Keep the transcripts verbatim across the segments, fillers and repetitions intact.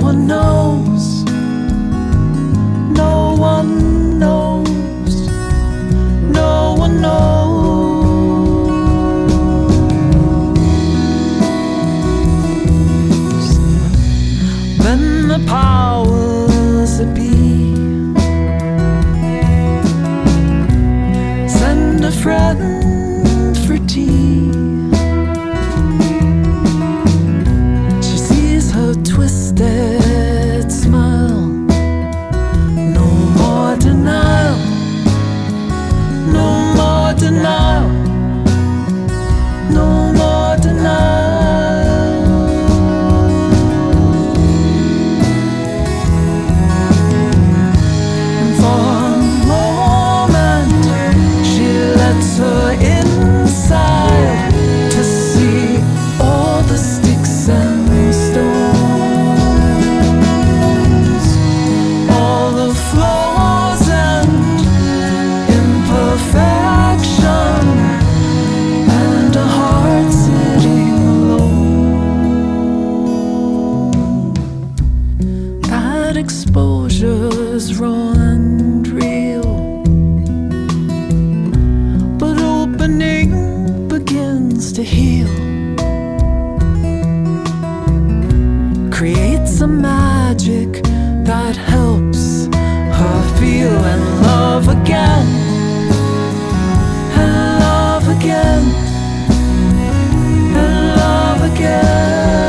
one knows, no one knows, no one knows. When the powers that be send a friend for tea, she sees her twisted smile. No more denial, no more denial, no more denial. And for a moment she lets her inside to see all the sticks and stones, all the flaws and imperfection, and a heart sitting alone. That exposure's raw and real, but opening begins to heal, creates a magic that helps her feel and love again, and love again, and love again.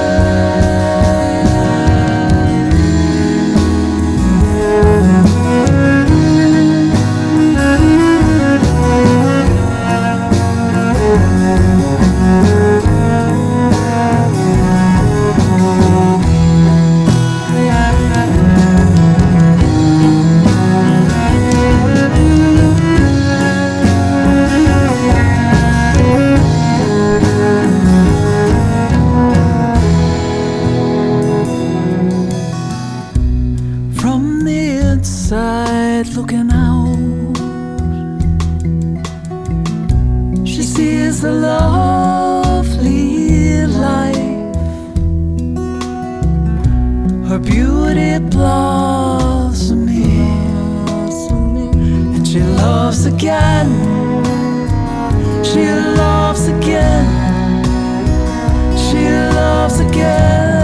From the inside looking out, she sees a lovely life, her beauty blossoming, and she loves again, she loves again, she loves again.